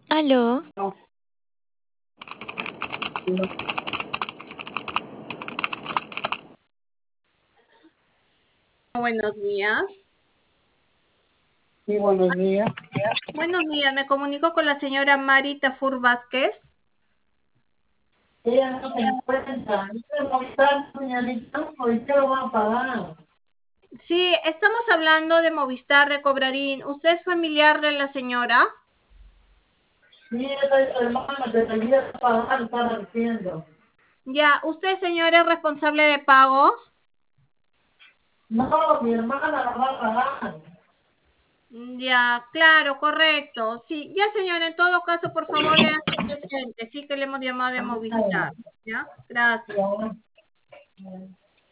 Aló, Buenos días. Sí, buenos días. Buenos días, me comunico con la señora Mari Tafur Vázquez. Ella no se encuentra. ¿No está, señorita? ¿Por qué lo van a pagar? Sí, estamos hablando de Movistar de Cobrarín. ¿Usted es familiar de la señora? Sí, esa es su hermana que debía pagar, estaba diciendo. Ya, ¿usted, señora, es responsable de pago? No, mi hermana la va a pagar. Ya, claro, correcto. Sí, ya, señora, en todo caso, por favor, le hace presente. Sí que le hemos llamado de Movistar. ¿Ya? Gracias.